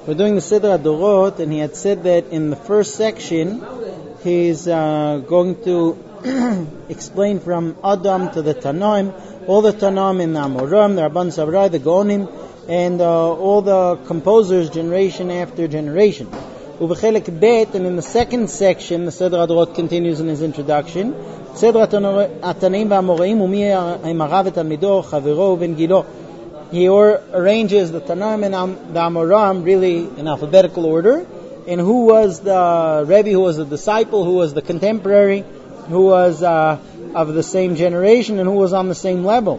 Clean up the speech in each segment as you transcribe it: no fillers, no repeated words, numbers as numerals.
We're doing the Sidra Dorot, and he had said that in the first section, he's going to explain from Adam to the Tanoim, all the Tanoim in the Amoram, the Rabban Sabrai, the Gaonim, and all the composers, generation after generation. Ubechelek Bet, and in the second section, the Sidra Dorot continues in his introduction. Sidra Atanim v'Amoraim, umi ha'imarav et Talmido, Chaviro ben Gilo. He arranges the Tanaim and the Amoram really in alphabetical order, and who was the Rebbe, who was the disciple, who was the contemporary, who was of the same generation, and who was on the same level.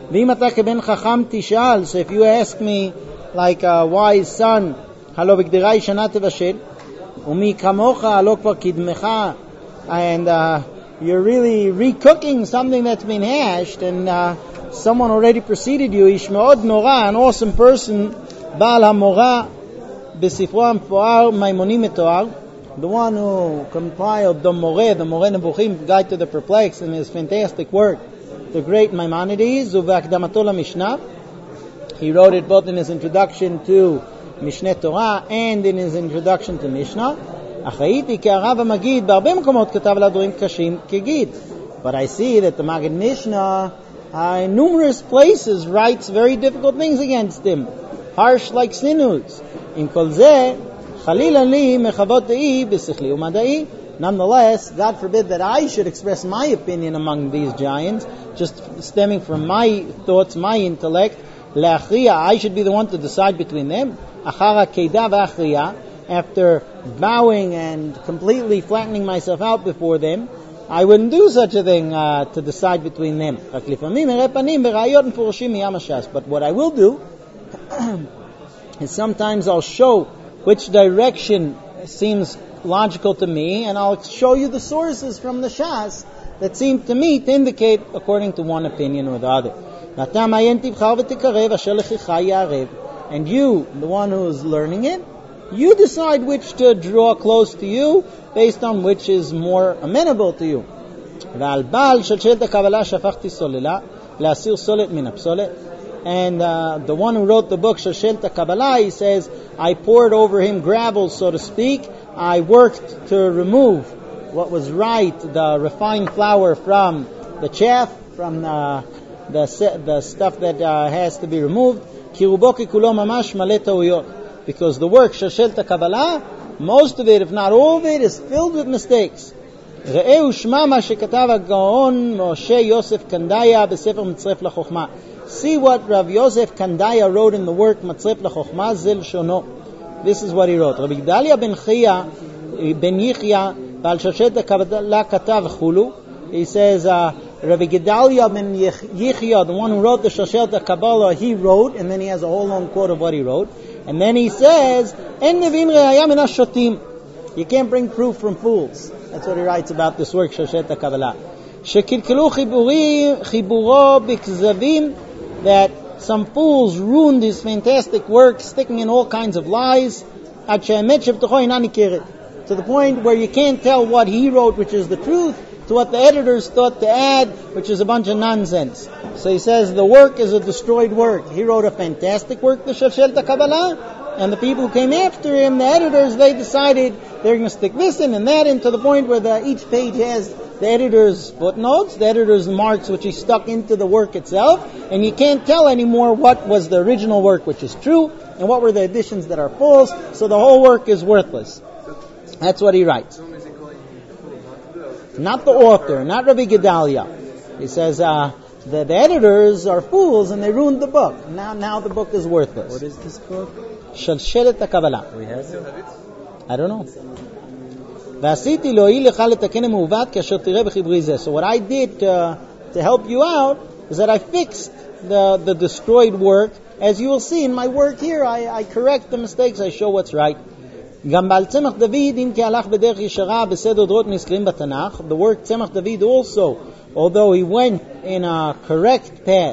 So if you ask me, like a wise son, halo b'gdirai shana tevashel, umi kamocha halo kvar kidmecha, and you're really recooking something that's been hashed, and someone already preceded you. Ishmeod Nora, an awesome person, Baal HaMora, B'Sifro HaMfoar, Maimonim Metoar, the one who compiled the More Nebuchim, Guide to the Perplexed, in his fantastic work, the great Maimonides, Uv'Akdamato LaMishnah. He wrote it both in his introduction to Mishneh Torah and in his introduction to Mishnah. Achaiti Ke'arav HaMagid, B'arbe Mekomot Ketav L'Adrim Kashim Kegid. But I see that the Magid Mishnah in numerous places writes very difficult things against him, harsh like sinews. In kol zeh, chalilan li mechavot dei b'sichli umadai. Nonetheless, God forbid that I should express my opinion among these giants, just stemming from my thoughts, my intellect. Le'achriya, I should be the one to decide between them. Achara keida v'achriya, after bowing and completely flattening myself out before them, I wouldn't do such a thing to decide between them. But what I will do is sometimes I'll show which direction seems logical to me, and I'll show you the sources from the Shas that seem to me to indicate according to one opinion or the other. And you, the one who is learning it, you decide which to draw close to you based on which is more amenable to you. And the one who wrote the book Shoshelta Kabbalah, he says, I poured over him gravel, so to speak. I worked to remove what was right, the refined flour from the chaff, from the stuff that has to be removed. Because the work Shoshelta Kabbalah, most of it, if not all of it, is filled with mistakes. See what Rav Yosef Kandaya wrote in the work Matzref LaChochma Zil Shono. This is what he wrote. Rabbi Gedalia ben Yichya Bal Shoshelta Kabbalah Katav Chulu. He says Rabbi Gedalia ben Yichya, the one who wrote the Shoshelta Kabbalah, he wrote, and then he has a whole long quote of what he wrote. And then he says, you can't bring proof from fools. That's what he writes about this work, Shoshelta Kabbalah. That some fools ruined his fantastic work, sticking in all kinds of lies, to the point where you can't tell what he wrote, which is the truth, to what the editors thought to add, which is a bunch of nonsense. So he says the work is a destroyed work. He wrote a fantastic work, the Shoshelta Kabbalah, and the people who came after him, the editors, they decided they're going to stick this in and that in, to the point where each page has the editor's footnotes, the editor's marks, which he stuck into the work itself, and you can't tell anymore what was the original work, which is true, and what were the additions that are false, so the whole work is worthless. That's what he writes. Not the author, not Rabbi Gedalia. He says the editors are fools and they ruined the book. Now the book is worthless. What is this book? Shoshelta Kabbalah. We have it? I don't know. So what I did to help you out is that I fixed the destroyed work. As you will see in my work here, I correct the mistakes, I show what's right. The work Tzemach David also, although he went in a correct path.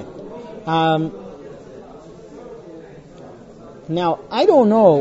Now, I don't know,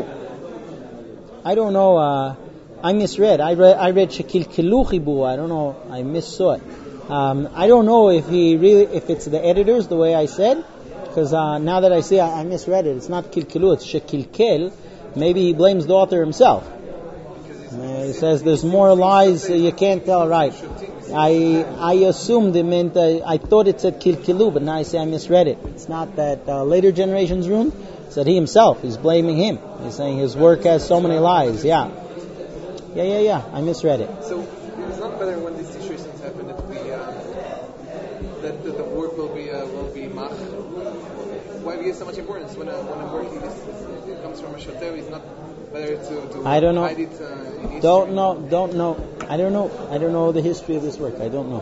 I misread. I read Shekilkelu Chibur. I don't know, I missaw it. I don't know if it's the editors, the way I said, because now that I see I misread it. It's not Kilkelu, it's Shekilkel. Maybe he blames the author himself. He says there's more lies, so you can't tell right. I assumed it meant, I thought it said kilkilu, but now I say I misread it. It's not that later generations ruined. It said he himself. He's blaming him. He's saying his work has so many lies. Yeah. I misread it. So it's not better when these situations happen that that the work will be mach. Why do you give so much importance when a work comes from a shoter? It's not better to I don't know. hide it. Don't know. I don't know the history of this work. I don't know.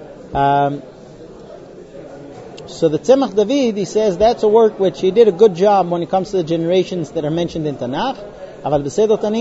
So the Tzemach David, he says that's a work which he did a good job when it comes to the generations that are mentioned in Tanakh. But when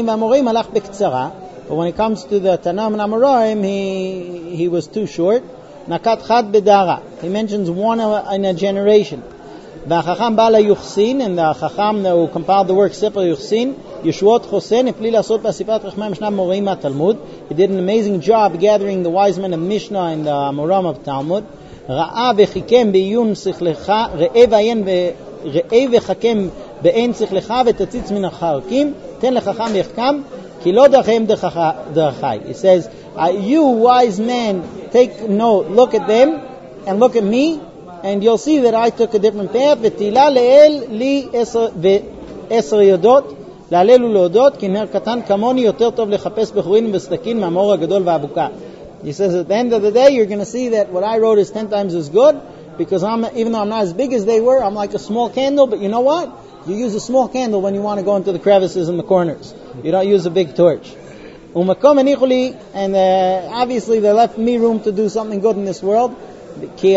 it comes to the Tanam and Amoraim, he was too short. Nakat Chad Bedara. He mentions one in a generation. והחכם בעל היוחסין, and the Chacham who compiled the work Sefer Yuchsin, Yeshuot Chosen, הפליא לעשות באספת רחמי משנה מוראים מהתלמוד. He did an amazing job gathering the wise men of Mishnah and the Amoram of Talmud. ראה וחיכם בעיון שכלך, ראה וחכם בעין שכלך ותציץ מן החרקים, תן לחכם יחכם, כי לא דרכיהם דרכי. He says, you wise men, take note, look at them and look at me, and you'll see that I took a different path. ותהילה לאל לי 10 יודות, להלל ולהודות, כי נר קטן כמוני יותר טוב לחפש בחורין ובסדקים מהמאור הגדול והבוקה. He says at the end of the day you're going to see that what I wrote is 10 times as good, because even though I'm not as big as they were, I'm like a small candle. But you know what? You use a small candle when you want to go into the crevices and the corners. You don't use a big torch. And obviously they left me room to do something good in this world. Because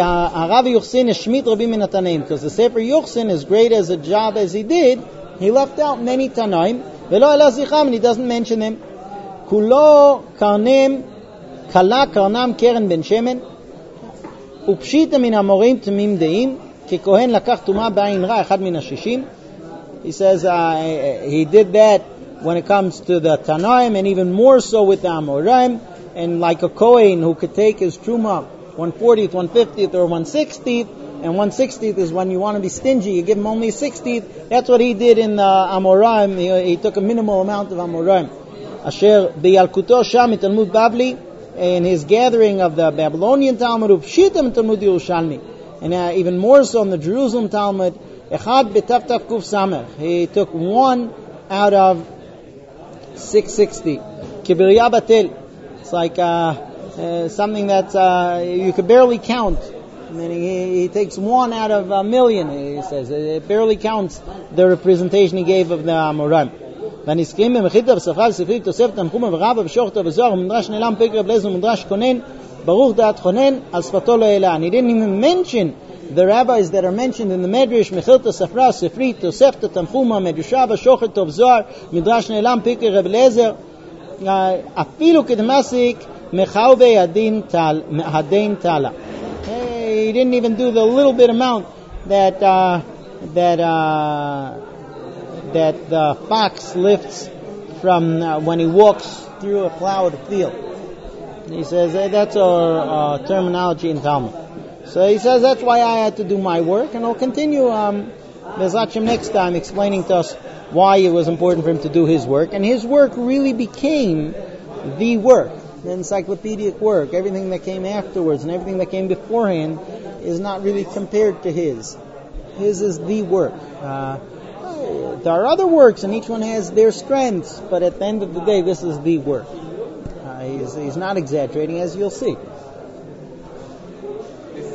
the Sefer Yuchsin, as great as a job as he did, he left out many Tanaim, and he doesn't mention them. Kulo karnem kala karnam keren ben shemen upshita min amorim tamim deim kekohen lakach tuma ba'in ra echad min hashishim. He says he did that when it comes to the Tanaim, and even more so with the Amoraim, and like a Kohen who could take his truma 1/40th, 1/50th, or 1/60th, and 1/60th is when you want to be stingy, you give him only 60th. That's what he did in the Amoraim. He took a minimal amount of Amoraim. Asher b'yalkuto sham Talmud Babli, in his gathering of the Babylonian Talmud, Upshitam Talmud Yerushalmi, and even more so in the Jerusalem Talmud, Echad b'tav kuf samech. He took 1 out of 660. Kibirya batel. It's like something that you could barely count. I mean, he takes 1 out of a million, he says. It barely counts the representation he gave of the Amoraim. והנזכרים במחיתא בספרה לספרית תוספת תנחומה ורבא ושוחטא וזוהר ומדרש נעלם פקר רב אליעזר ומדרש כונן ברוך דעת כונן על שפתו לא העלה. And he didn't even mention the rabbis that are mentioned in the Medrash, Mechilta, Safra, Sefrit, Tosefta, Tanchuma, Medrashava, Shochet, Tov Zohar, Midrash Ne'elam, Pikir, Reb Eliezer, Afilu Kedmasik, Mechauve Hadin Tala. He didn't even do the little bit amount that the fox lifts from when he walks through a plowed field. He says that's our terminology in Talmud. So he says that's why I had to do my work, and I'll continue Bezrat Hashem next time explaining to us why it was important for him to do his work. And his work really became the work, the encyclopedic work. Everything that came afterwards and everything that came beforehand is not really compared to his. His is the work. There are other works, and each one has their strengths, but at the end of the day, this is the work. He's not exaggerating, as you'll see.